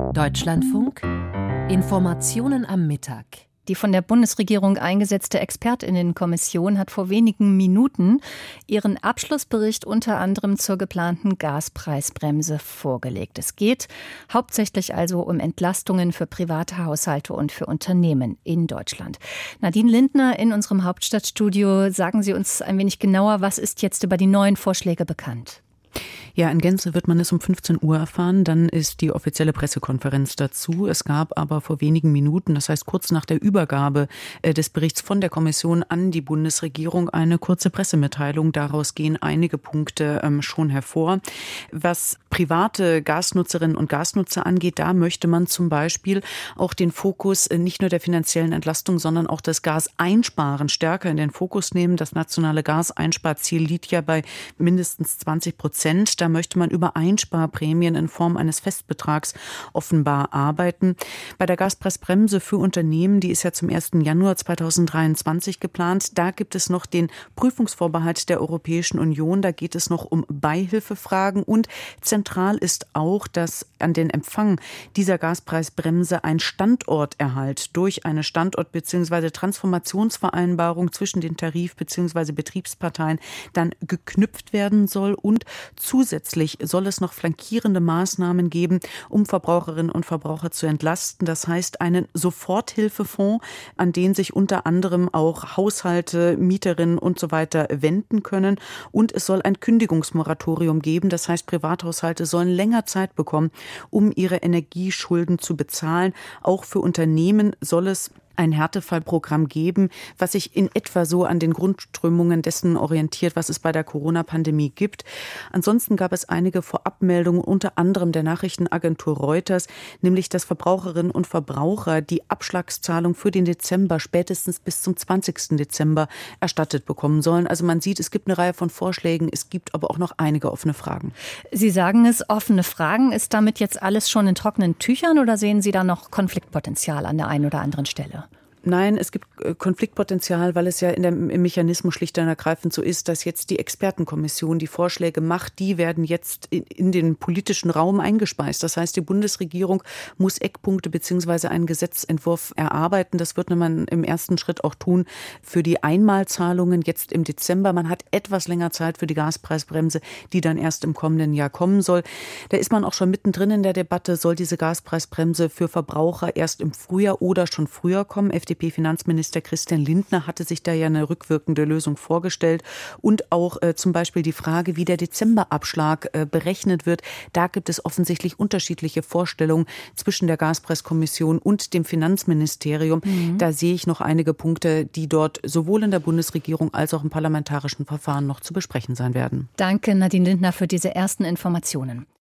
Deutschlandfunk Informationen am Mittag. Die von der Bundesregierung eingesetzte Expertinnenkommission hat vor wenigen Minuten ihren Abschlussbericht unter anderem zur geplanten Gaspreisbremse vorgelegt. Es geht hauptsächlich also um Entlastungen für private Haushalte und für Unternehmen in Deutschland. Nadine Lindner in unserem Hauptstadtstudio, sagen Sie uns ein wenig genauer, was ist jetzt über die neuen Vorschläge bekannt? Ja, in Gänze wird man es um 15 Uhr erfahren. Dann ist die offizielle Pressekonferenz dazu. Es gab aber vor wenigen Minuten, das heißt kurz nach der Übergabe des Berichts von der Kommission an die Bundesregierung, eine kurze Pressemitteilung. Daraus gehen einige Punkte schon hervor. Was private Gasnutzerinnen und Gasnutzer angeht, da möchte man zum Beispiel auch den Fokus nicht nur der finanziellen Entlastung, sondern auch das Gaseinsparen stärker in den Fokus nehmen. Das nationale Gaseinsparziel liegt ja bei mindestens 20%. Da möchte man über Einsparprämien in Form eines Festbetrags offenbar arbeiten. Bei der Gaspreisbremse für Unternehmen, die ist ja zum 1. Januar 2023 geplant. Da gibt es noch den Prüfungsvorbehalt der Europäischen Union. Da geht es noch um Beihilfefragen. Und zentral ist auch, dass an den Empfang dieser Gaspreisbremse ein Standorterhalt durch eine Standort- bzw. Transformationsvereinbarung zwischen den Tarif- bzw. Betriebsparteien dann geknüpft werden soll. Und zusätzlich soll es noch flankierende Maßnahmen geben, um Verbraucherinnen und Verbraucher zu entlasten. Das heißt, einen Soforthilfefonds, an den sich unter anderem auch Haushalte, Mieterinnen und so weiter wenden können. Und es soll ein Kündigungsmoratorium geben. Das heißt, Privathaushalte sollen länger Zeit bekommen, um ihre Energieschulden zu bezahlen. Auch für Unternehmen soll es ein Härtefallprogramm geben, was sich in etwa so an den Grundströmungen dessen orientiert, was es bei der Corona-Pandemie gibt. Ansonsten gab es einige Vorabmeldungen, unter anderem der Nachrichtenagentur Reuters, nämlich dass Verbraucherinnen und Verbraucher die Abschlagszahlung für den Dezember spätestens bis zum 20. Dezember erstattet bekommen sollen. Also man sieht, es gibt eine Reihe von Vorschlägen, es gibt aber auch noch einige offene Fragen. Sie sagen es, offene Fragen. Ist damit jetzt alles schon in trockenen Tüchern oder sehen Sie da noch Konfliktpotenzial an der einen oder anderen Stelle? Nein, es gibt Konfliktpotenzial, weil es ja im Mechanismus schlicht und ergreifend so ist, dass jetzt die Expertenkommission die Vorschläge macht, die werden jetzt in den politischen Raum eingespeist. Das heißt, die Bundesregierung muss Eckpunkte bzw. einen Gesetzentwurf erarbeiten. Das wird man im ersten Schritt auch tun für die Einmalzahlungen jetzt im Dezember. Man hat etwas länger Zeit für die Gaspreisbremse, die dann erst im kommenden Jahr kommen soll. Da ist man auch schon mittendrin in der Debatte, soll diese Gaspreisbremse für Verbraucher erst im Frühjahr oder schon früher kommen. FDP-Finanzminister Christian Lindner hatte sich da ja eine rückwirkende Lösung vorgestellt und auch zum Beispiel die Frage, wie der Dezemberabschlag berechnet wird. Da gibt es offensichtlich unterschiedliche Vorstellungen zwischen der Gaspreiskommission und dem Finanzministerium. Da sehe ich noch einige Punkte, die dort sowohl in der Bundesregierung als auch im parlamentarischen Verfahren noch zu besprechen sein werden. Danke, Nadine Lindner, für diese ersten Informationen.